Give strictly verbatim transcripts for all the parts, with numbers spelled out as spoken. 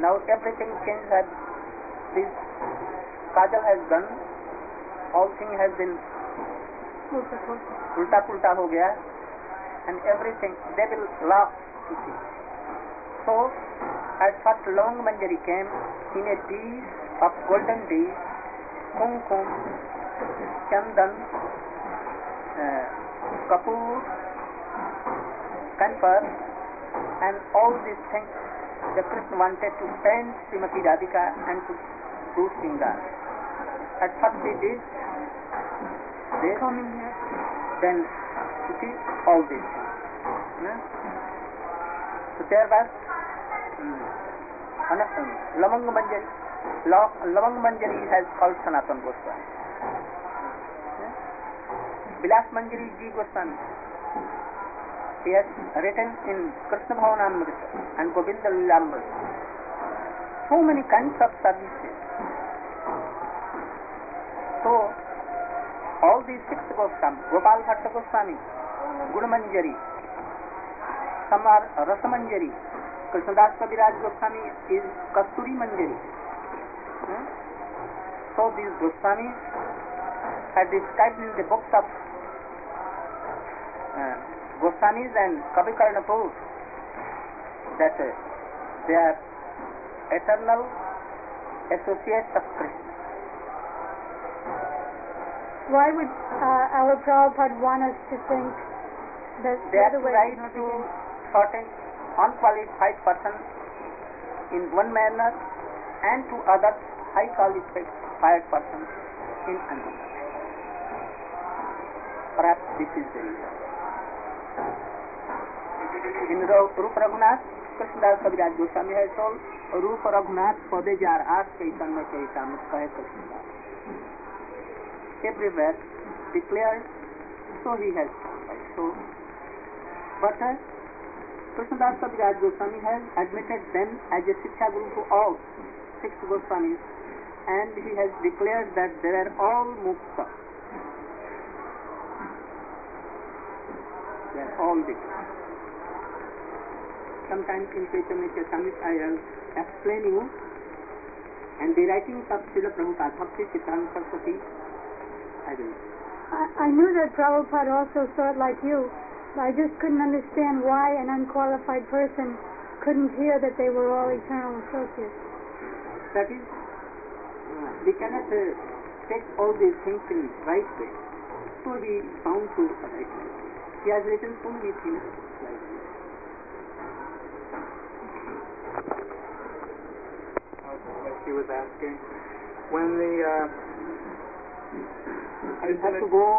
Now everything changed. Has this kajal has done. All thing has been ulta pulta ho gaya, and everything they will laugh. You see. So at first Lavang Manjari came in a dish of golden dish, kumkum, chandan, uh, kapoor, camphor, and all these things. The Krishna wanted to paint Srimati Radhika and to do Sringar. At first he did this, then you see all these things. No? So there was um, um, Lavang Manjari. Lavang Manjari has called Sanatana Goswami. Yeah? Vilas Manjari Ji Goswami. He has written in Krishna Bhavanamrita and Govinda Lilamrita. So many kinds of services. So, all these six Goswami, Gopal Bhatta Goswami, Guna Manjari, some are Rasa Manjari, Krishnadas Kaviraj Goswami is Kasturi Manjari. Hmm? So these Goswamis are described in the books of uh, Goswamis and Kavi Karnapur that uh, they are eternal associates of Krishna. Why would uh, our Prabhupada want us to think that they the are other to way write is not to begin? certain unqualified person in one manner and to other high qualified persons in another. Perhaps this is the reason. In Rupa Raghunath, Krishnadas Kaviraj Goswami has told, Rupa Raghunath Pade Jar Aas Chaitanya Chaitanya Kahe Krishnadas. Everywhere declared, so he has told also. But uh, Krishnadas Kaviraj Goswami has admitted them as a Shiksha Guru to all six Goswamis, and he has declared that they are all mukta. They are all declared. Sometimes in Chaitanya Charitamrita I will explain you, and the writings of Srila Prabhupada, Bhakti Siddhanta Saraswati, I will. I, I knew that Prabhupada also saw it like you, but I just couldn't understand why an unqualified person couldn't hear that they were all eternal associates. That is, uh, we cannot uh, take all these things in right way. So we found to right way. He has written so many things like this. What she was asking, when the uh, I have to go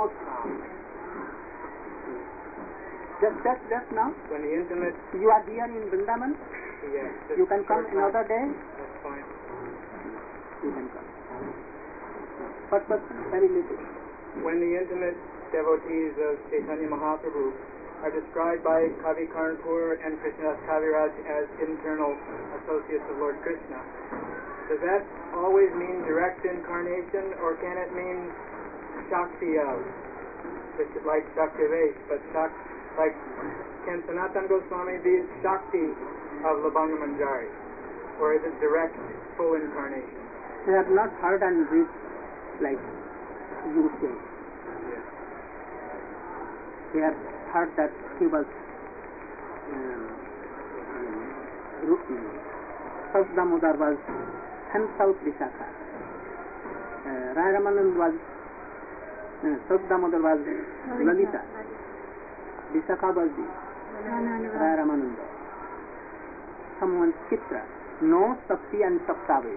just just just now. When the intimate, you are here in Vrindavan. Yes. You can come another day. That's fine. You can come. First person, very little. When the intimate devotees of Chaitanya Mahaprabhu are described by Kavi Karnapur and Krishnadas Kaviraj as internal associates of Lord Krishna, does that always mean direct incarnation, or can it mean Shakti of, like Shakti Vesh, but Shakti, like, can Sanatana Goswami be Shakti of Lavanga Manjari, or is it direct, full incarnation? They have not heard and read like you say. Yes. They have heard that he was um, um, South Damodar was himself Vishakha. Uh, Rai Ramanand was uh, South Damodar was Lalita. Vishakha was the Rai Ramananda. Someone Chitra. No Shakti and Shaktavesh.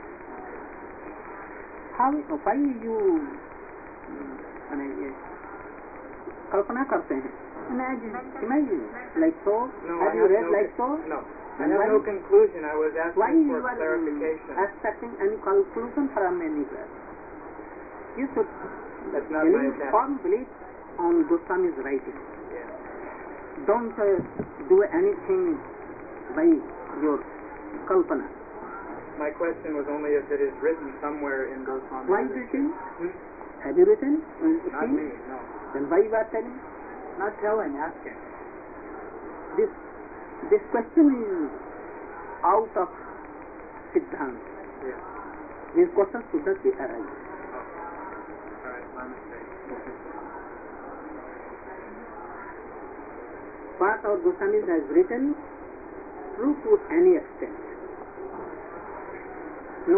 How, why you I mean, yes, कल्पना करते हैं? Imagine. Imagine, like so. No, have I you have read no like so? No. I And have why, no conclusion. I was why asking you for are clarification. um, expecting any conclusion from anywhere? You should That's not my believe, intent. firm belief on Goswami's writing. Yeah. Don't uh, do anything by your kalpana. My question was only if it is written somewhere in Goswami. Why written? Hmm? Have you written? Not me, no. Then why you are telling? Not telling, asking. This this question is out of Siddhanta. Yes. These questions should not be arise. Alright, my mistake. What our Goswamis has written, true to any extent. No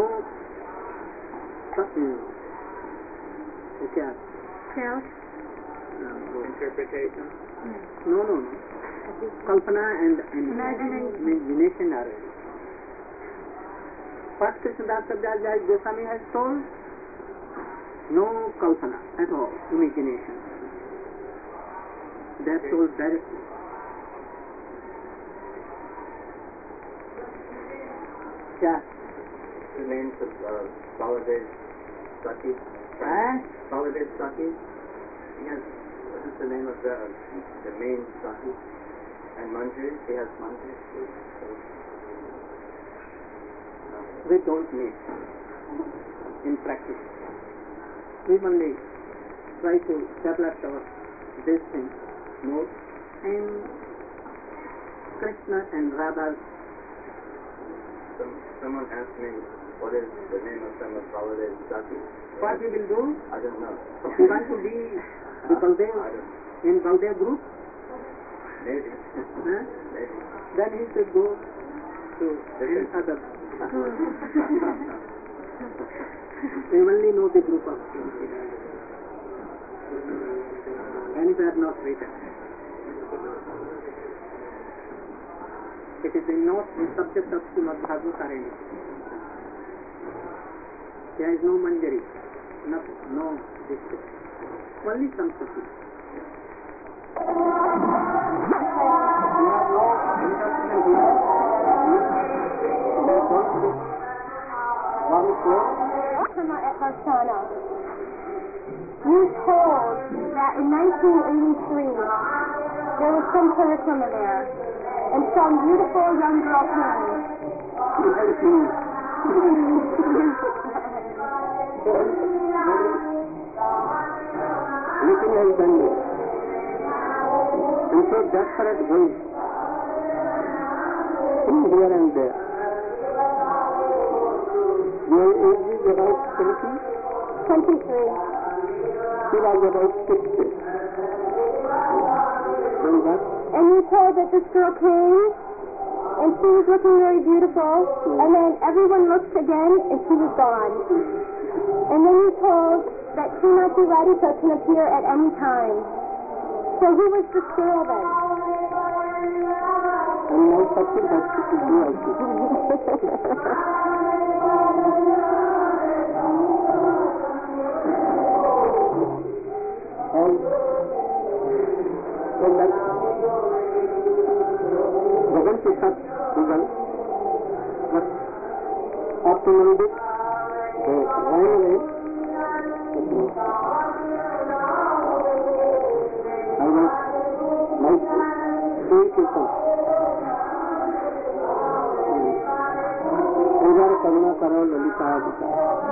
such okay. Self. No, Interpretation. no, no. no. Kalpana and, and Imagination. imagination are ready. What Krishnadas Kaviraj Goswami has told, no kalpana at all, imagination. They have told directly. Yeah. The names of uh, Baladev Saki. Ah? Baladev Saki. He has, what is the name of the the main Saki? And Manjari, he has Manjari too. So, no. We don't need in practice. We only try to develop our this thing more, and Krishna and Radha. Some, someone asked me, what is the name of some of Baladev Saki? What we will do? I don't know. We want to be the Baldev I don't in Baldev group. Maybe. Huh? Maybe. Then he should go to any other. We only know the group of anywhere not written. It is not the subject of Srimad Bhagavatam or anything. There is no Manjari, no, no this thing. Only Samsati. You have no instruction here. They don't speak very slow. Karma at Varsana. You told that in nineteen eighty-three there was some parikrama there, and some beautiful young girl came. Little has done this. And so desperate going here and there. Your age is about twenty? twenty-three. She was about sixty. Then what? And you told that this girl came, and she was looking very beautiful, and then everyone looked again, and she was gone. And then you told that Srimati Radhika can appear at any time. So who was this girl then? And now Sakti Bhakti to do also. And so that Gagan Sisat Google was optimistic, they ran away. I was like three people. Ujar Karuna Karo Lalita Gita.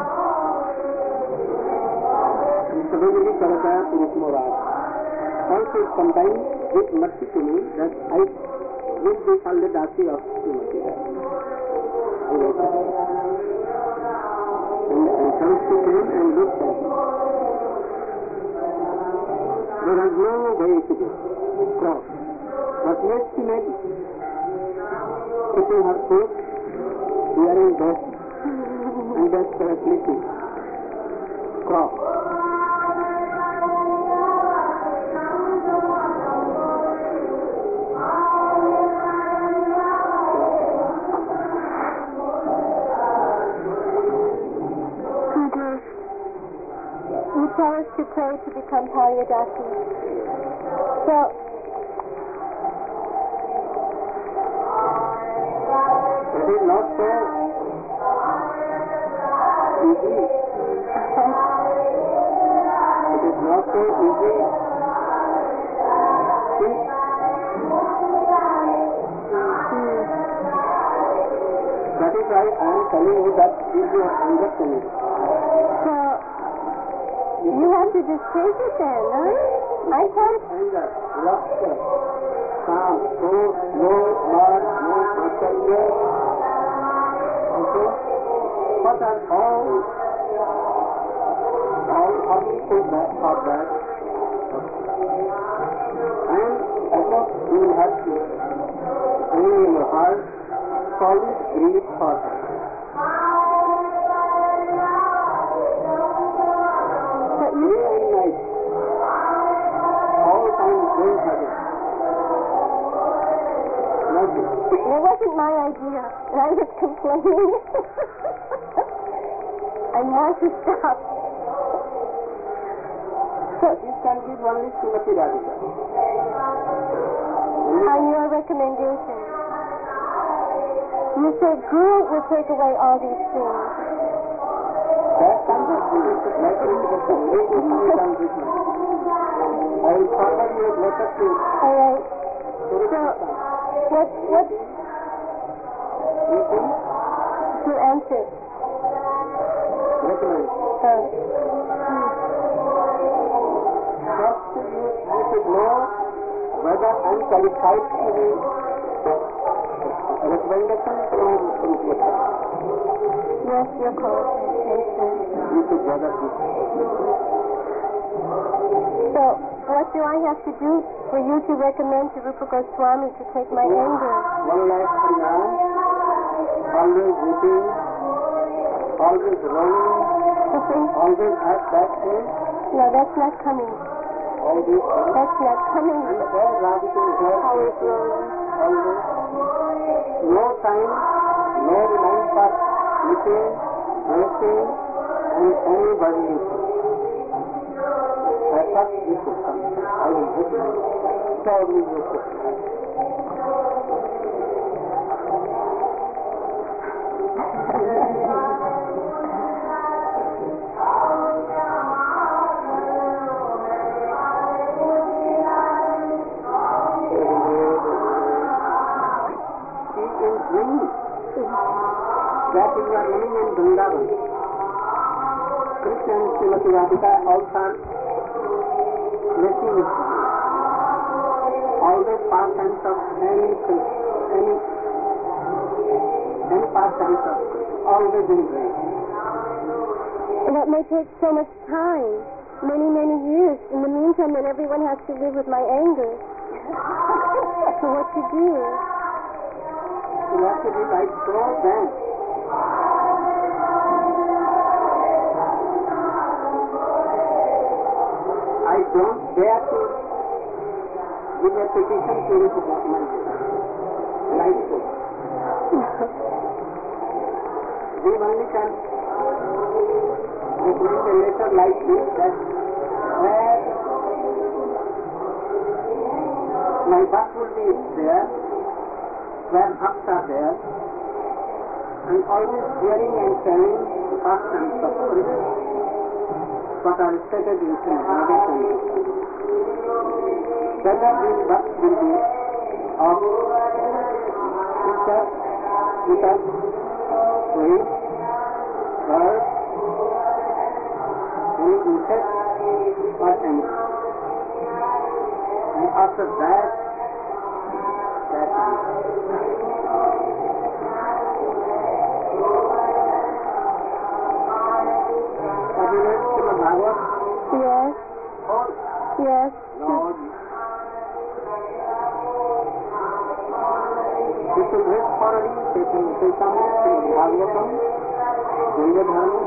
सभी मिली करता है पुरुष मोराज. Also combined with mercy to me that I will be called the Dasi of Srimati Radha. And I turned to him and looked at him. There was no way to go. Cross. But yes, she made putting her foot, wearing that, and desperately to cross. You tell us to pray to become Paryadasi. So, It is not so easy. It is not so easy. See? That is why I am telling you that is your understanding. so you have to just take it then, huh? I can't. Anger, lust, calm, close, no, lord, no, master, no. And So, what are all, all having put that for that? And at what you will have to bring in your heart solid grief for her. But you Day and night, all time going again. Nothing. It wasn't my idea, and I was complaining. I want to stop. So, This can give only Srimati Radhika. on your recommendation, you said Guru will take away all these things. That comes as related letter to the Sunday to find written. I will forward your letter to All right. Surya. What, what, You can to answer? recommend. Uh, First, you, you should know whether I am qualified to be a recommendation from Surya. yes, your qualification. You should gather this. So, what do I have to do for you to recommend to Rupa Goswami to take my anger? One life Harinam, always weeping, always rolling, always at that place, No, that's not coming. all these things. That's not coming. And there Radhika is there, Always rolling. always. No time, no remind for sleeping, resting, and anybody listening. I thought you should come. I will help you. Probably you should. She is dreaming that you are living in Vrindavan. Krishna and Srimati Radhika also are blessing with you. All the pastimes of any any any pastimes of always in grace. That may take so much time, many, many years. In the meantime, then everyone has to live with my anger. So what to do? You have to be like so then. I don't dare to give a petition to the government. Like so. We only can recommend a letter like this that where my birth will be there, where bhakts are there, and always hearing and telling the pastimes of Krishna, what are stated in Radha Sangeeta. Whether these bhakts will be of teachers, teachers, slaves, birds, any insect, or anything. And after that, that have you read Srimad Bhagavad? Yes, Or yes. Lord, you should read thoroughly taking Chaitanya, Srimad Bhagavatam, Ganga Dharma.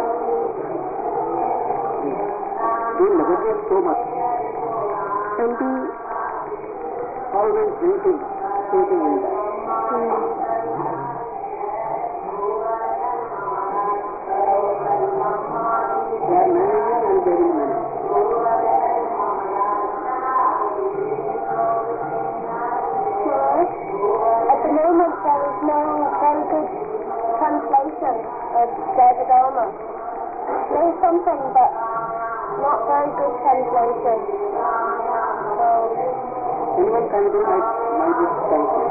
You love it so much. And be, Always thinking, thinking in that. mm, They are managing and very managing. yes. At the moment, there is no very good translation of Devadoma. There is something, but not very good translation. So, Anyone can do like my book translation.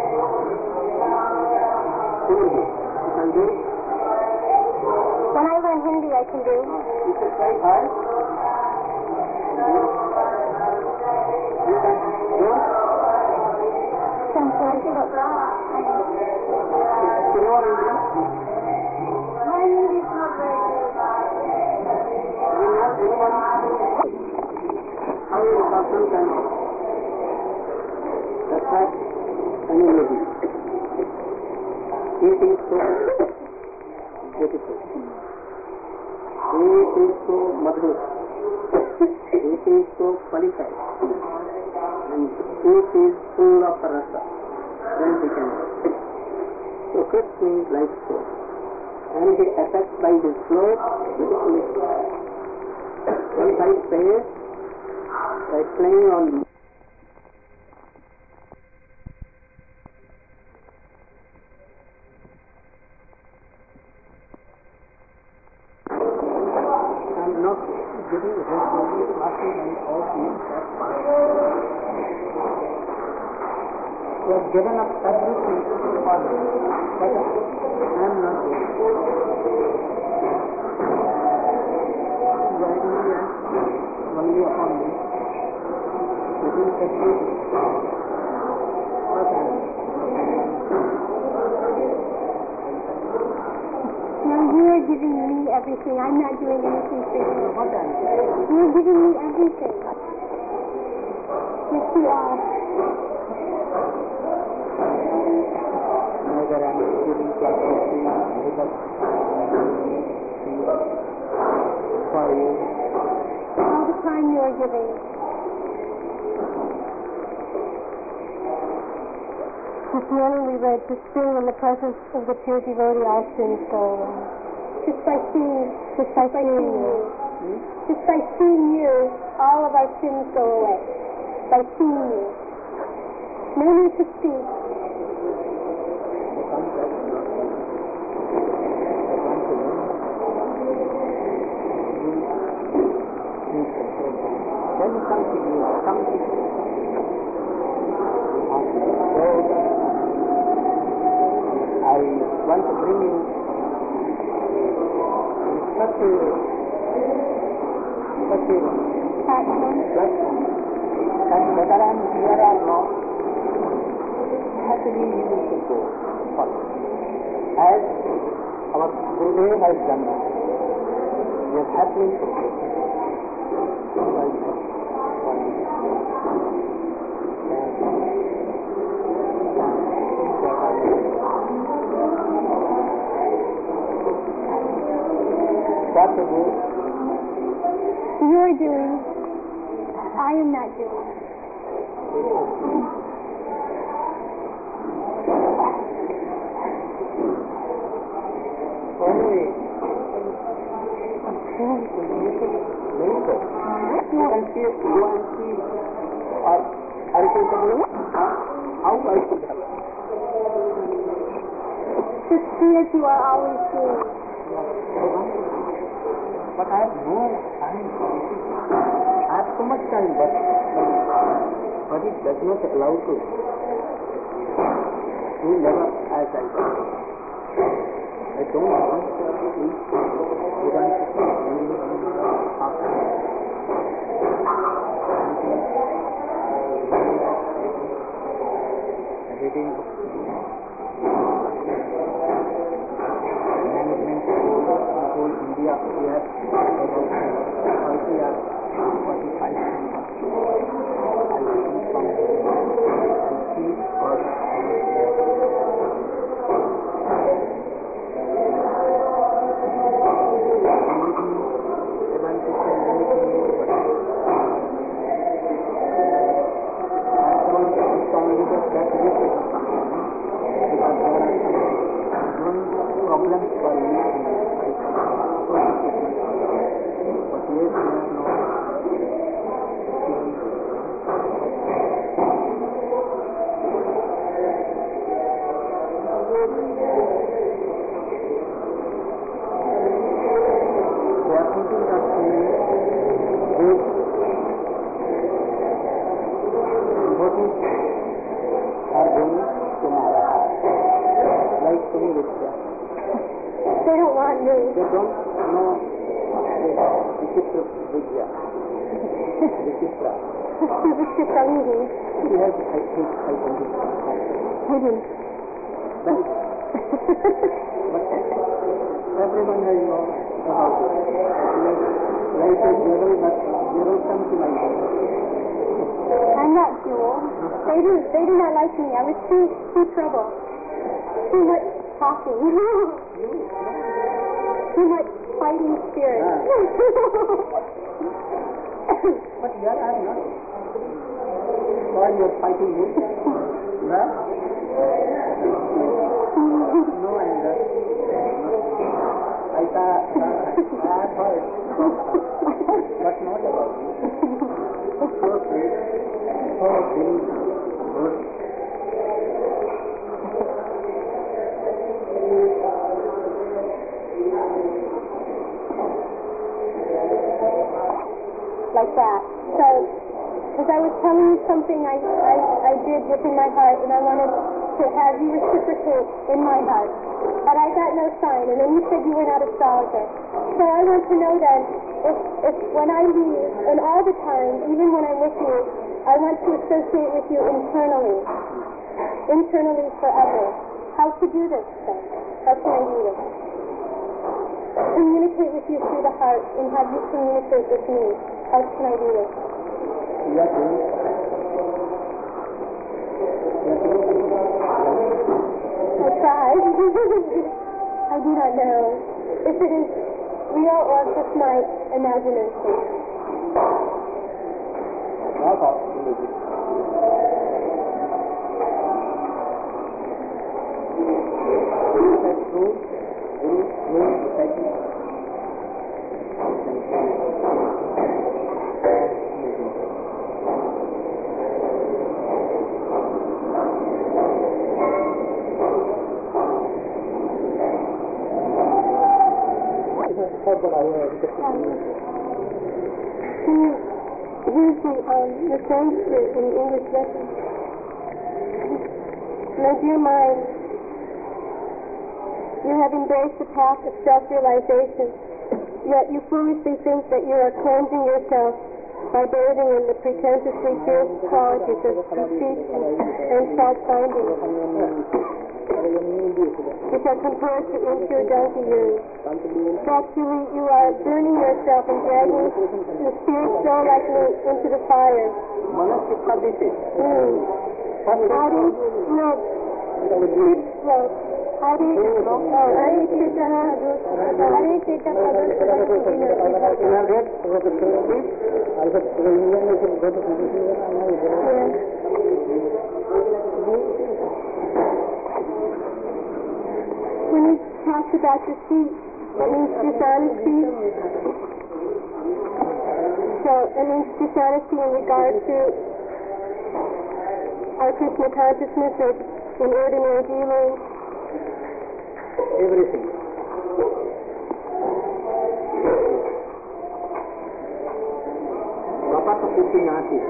Any book. You can do. when I learn Hindi, I can do. You should try hard. You can do. Translation. Tomorrow evening, It is so madhur. It is so qualified. And it is full of rasa. Then we can. So Krishna is like so. And he affects by his flow beautifully. One by prayer, by playing on I'm not giving responsibility to classes and all things. He has given up everything for this. But I am not doing it. Only upon me. Within everything. What I am. Now you are giving me everything. I'm not doing anything for you. What I am. You're giving me everything. Yes, you are. Neither I am giving classes to you, because for you. All the time you are giving. This morning we read, to sing in the presence of the pure devotee, our sins go away. Just by seeing, just by seeing you. Hmm? Just by seeing you, all of our sins go away. By seeing you. No need to speak. When you come to you, come to you. So, I want to bring you such a, such a Platform. platform that whether I am here or not, happily you will go first. As our Gurudev has done, we are happily to go. What to do? You are doing. I am not doing. Only very good. You can see, go and see, or I can tell you how I should have. Just see as you are always doing. But I have no time. I have so much time, but but it does not allow to. You never as I do. I don't want to sleep. You want to sleep only after. Reading management in whole India, we have about forty or forty-five members. I see from I see or problems for me in life. But yes, we have no we are thinking of saying good devotees are going to Maharaj, like Sumi Vidya. They don't want me. They don't know the Vichitra Vidya. Vichitra. Vichitra Lady. He has, I think, identity. Hidden. But, but everyone has known about it. Like, like a jewel, but jewel comes to my head. I'm not Jewel. They do. They do not like me. I was too too trouble. Too much talking. Too much fighting spirit. Ah. But here I am not. Why you are fighting me? No? No anger. I thought, I have heard, but not about you. So sweet, so very good. Like that. So, because I was telling you something I, I, I did within my heart, and I wanted to have you reciprocate in my heart. But I got no sign, and then you said you were not astrologer. So I want to know then, if, if when I leave, and all the time, even when I'm with you, I want to associate with you internally. Internally forever. How to do this then? How can I do this? Communicate with you through the heart, and have you communicate with me. How can I do this? Yes, I tried. I do not know if it is real or just my imagination. That's true. Very slow reciting. Can you use the, um, the Sanskrit in the English lesson? My dear mind, you have embraced the path of self-realization, yet you foolishly think that you are cleansing yourself by bathing in the pretentiously fierce qualities of deceit and fault-finding, which are compared to impure donkey urine. Actually, you are burning yourself and dragging the spirit soul like me into the fire. Mm. Adi, no, deep slope. Adi, oh, Adi Chitta, Adi Chitta, when you talk about deceit, that means dishonesty. So it means dishonesty in regard to our Krishna consciousness or in ordinary dealing. Everything. Kapata Kupinati.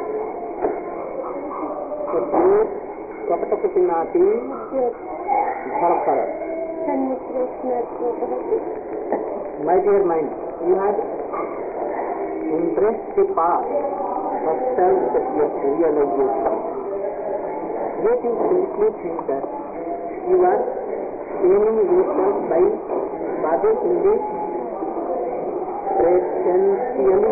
Kapata Kupinati. Yes. Bharakara. My dear mind, you have embraced the path of self-realization. Yet you simply think that you are aiming yourself by bathing in the presentially.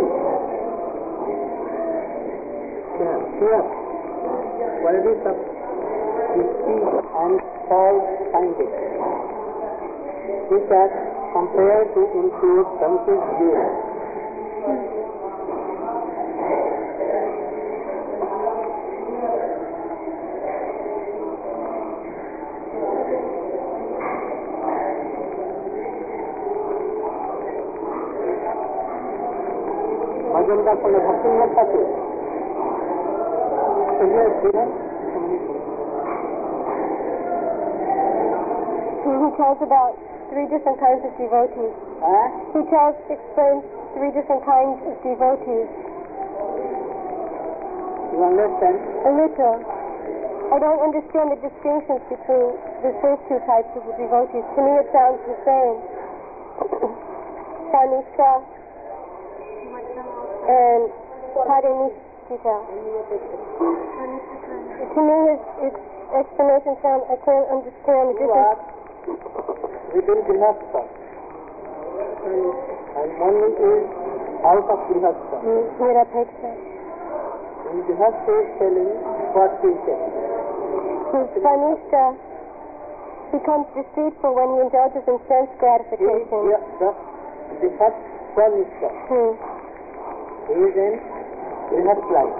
Yeah, here, qualities of deceit and false finding. Which are compared to impure senses view. Agenda for the Bhakti Mata. He tells about three different kinds of devotees. Huh? He tells, explains three different kinds of devotees. You understand? A little. I don't understand the distinctions between the first two types of devotees. To me it sounds the same. Sanishta and Parinishita. To me his, his explanation sounds, I can't understand the difference. Within Grihastha. And one is out of Grihastha. Nirapeksha. And Grihastha is telling what he said. His Sanishta becomes deceitful when he indulges in sense gratification. Yeah, the the first Swamishka. Hmm. He is in Grihast life.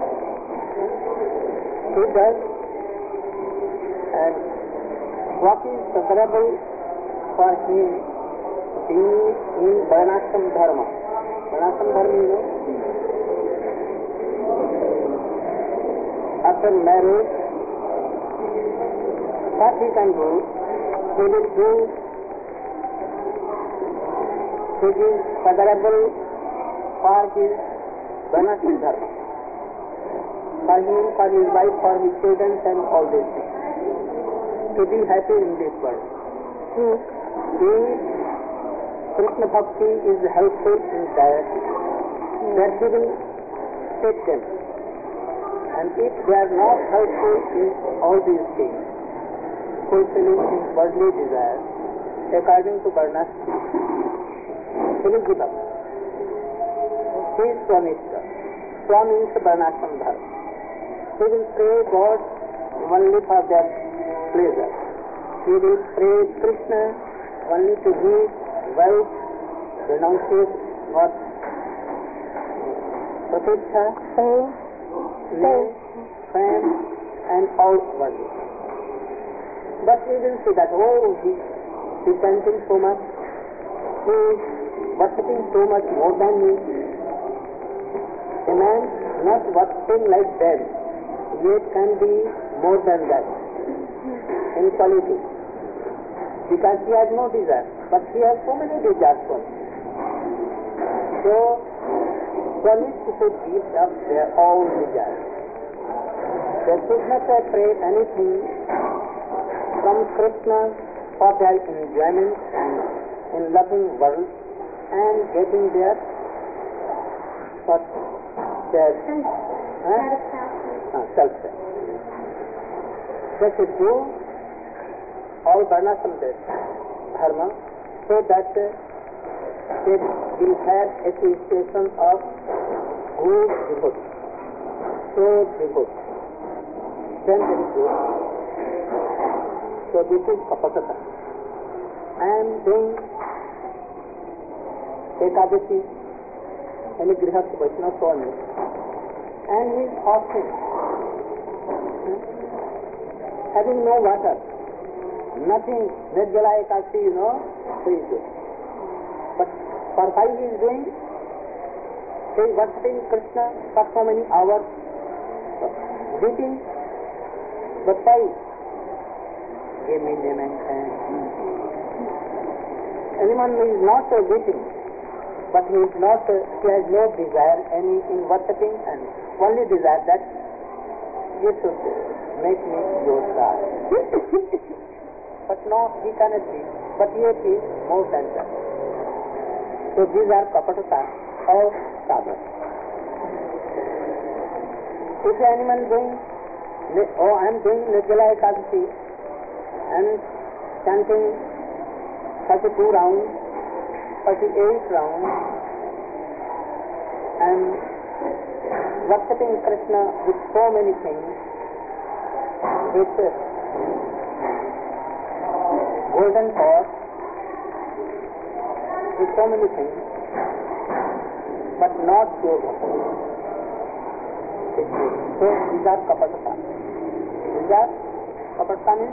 He does, and what is preferable for him being in Varnashram Dharma. Varnashram Dharma, you know, after marriage, what he can do, he will do which is preferable for his Varnashram Dharma. For him, for his wife, for his children and all these things. To be happy in this world. Hmm. If Krishna Bhakti is helpful in that, then he will take them. And if they are not helpful in all these things, fulfilling his worldly desires, according to Varnashram, he will give up. He is Swamishka. Swami is Varnashram Dharma. He will pray God only for their pleasure. He will pray Krishna only to give wealth, renunciate what pratishtha, Fame. name, fame, and all worldly. But we will see that, oh, he is chanting so much, he is worshipping so much more than me. A man not worshipping like them, yet can be more than that in quality. Because he has no desire, but he has so many desires for him. So, one should give up their own desires. They should not pray anything from Krishna for their enjoyment and in loving world and getting their what their huh? uh, self-sense. They should do all Varnashram Dharma so that uh, they will have association of good devotee. So devotee. Then there is good. So this is Kapasata. I am doing Ekadashi in a Grihastha Vaishnava Swami, and he is fasting, hmm? having no water, nothing, Nirjala Ekadashi, you know, so he is doing. But for why he is doing? He is worshipping Krishna for so many hours, weeping, but why? Give me name and fame. Anyone who is not uh, weeping, but he is not, uh, he has no desire any in worshipping and only desire that you should make me your God. But no, he cannot be, but yet he is more than that. So these are kapatata or sadhana. If anyone doing, oh, I am doing Nirjala Ekadashi and chanting thirty-two rounds, thirty-eight rounds, and worshipping Krishna with so many things, with uh, golden pot, with so many things, but not pure water. So these are kapatata. These are kapatata means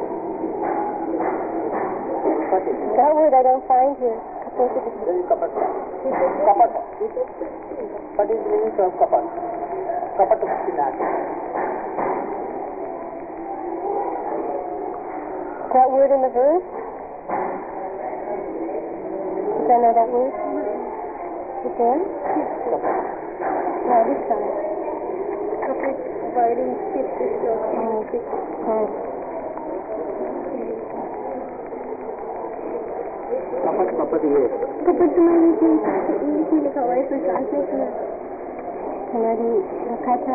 what is it? That word I don't find here. There is kapata. Kapata. What is the meaning of kapata? Kapata Sinati. That word in the verse? Do I know that word? Is there? Kapata. No, this side. Kapit, biting, skip, this one. Kapat, kapat ये. Kapit तुम्हारी थी, इसी लिखा हुआ है इसमें translation है. हमारी रखा था.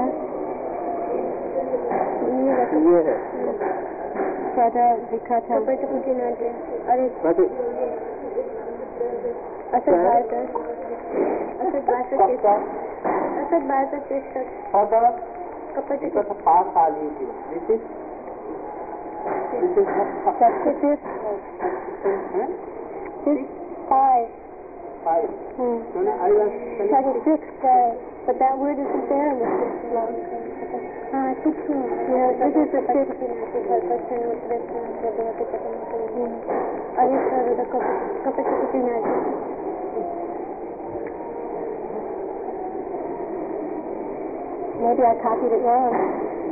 ये है. सादा लिखा था. kapit मुझे ना दे. अरे. बाकी. असद बात है. असद बात है. असद बात है किस तक? सादा. kapit इसका तो पास आ गई थी. This is. This is. substitute. Huh? This five. five. Hmm. No, no, I was telling twenty-six, uh, but that word isn't there in the sixth law. Ah, I think so. Yeah, this is the sixth. Maybe I copied it wrong.